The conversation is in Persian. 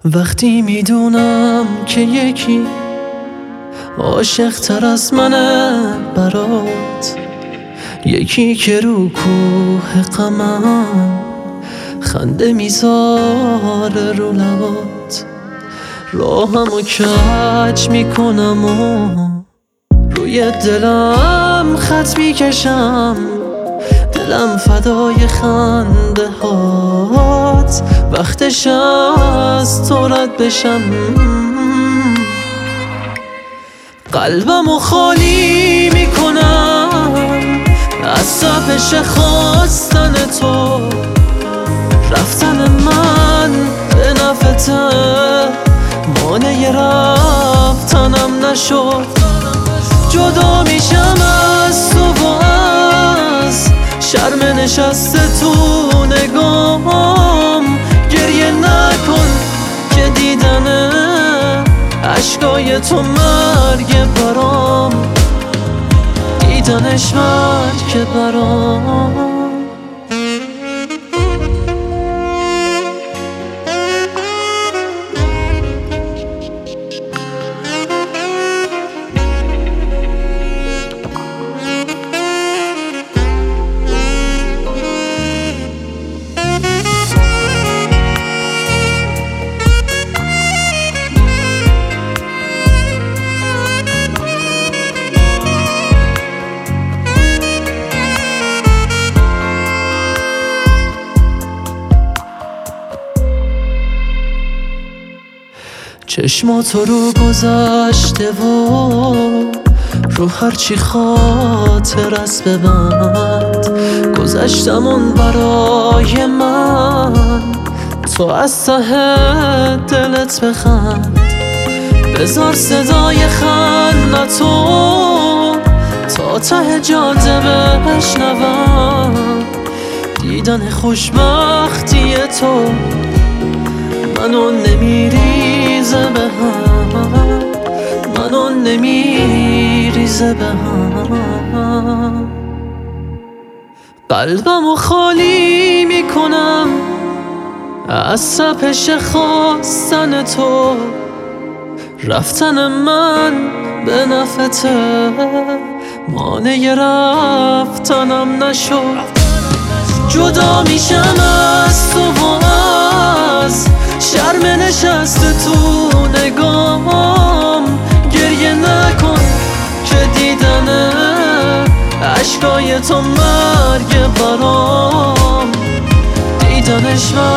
وقتی میدونم که یکی عاشق تر از منه برات، یکی که رو کوه غمم خنده میذاره رو لبات، راهمو کج میکنم و روی دلم خط میکشم، دلم فدای خنده هات، وقتش از تو رد بشم. قلبمو خالی میکنم از تپش خواستن تو، رفتن من به نفته مانع رفتنم نشد. جدا میشم از تو و از شرم نشسته تو نگاهم، گریه نکن که دیدن اشکای تو مرگ برام، دیدنش مرگ برام. چشماتو رو گذشته و رو هرچی خاطر است ببند، گذشتمون برای من تو از ته دلت بخند، بذار صدای خندتو تا ته جاده بشنوم، دیدن خوشبختی تو منو نمیریزه به هم، منو نمیریزه به هم. قلبمو خالی میکنم از تپش خواستن تو، رفتن من به نفته مانع رفتنم نشد. جدا میشم از تو و از شرم نشسته تو نگاهم، گریه نکن که دیدن اشکای تو مرگ برام، دیدنش